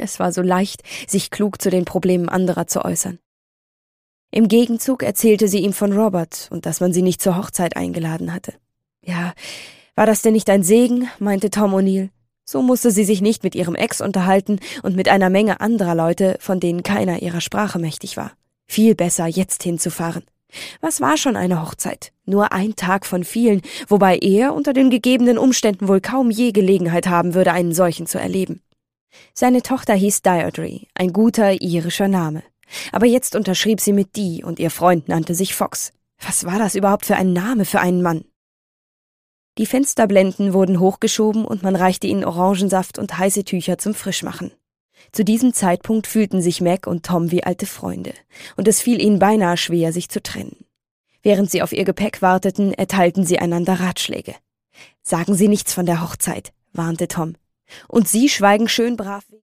Es war so leicht, sich klug zu den Problemen anderer zu äußern. Im Gegenzug erzählte sie ihm von Robert und dass man sie nicht zur Hochzeit eingeladen hatte. Ja, war das denn nicht ein Segen, meinte Tom O'Neill. So musste sie sich nicht mit ihrem Ex unterhalten und mit einer Menge anderer Leute, von denen keiner ihrer Sprache mächtig war. Viel besser, jetzt hinzufahren. Was war schon eine Hochzeit? Nur ein Tag von vielen, wobei er unter den gegebenen Umständen wohl kaum je Gelegenheit haben würde, einen solchen zu erleben. Seine Tochter hieß Deirdre, ein guter irischer Name. Aber jetzt unterschrieb sie mit Dee und ihr Freund nannte sich Fox. Was war das überhaupt für ein Name für einen Mann? Die Fensterblenden wurden hochgeschoben und man reichte ihnen Orangensaft und heiße Tücher zum Frischmachen. Zu diesem Zeitpunkt fühlten sich Meg und Tom wie alte Freunde, und es fiel ihnen beinahe schwer, sich zu trennen. Während sie auf ihr Gepäck warteten, erteilten sie einander Ratschläge. »Sagen Sie nichts von der Hochzeit«, warnte Tom. »Und Sie schweigen schön brav.«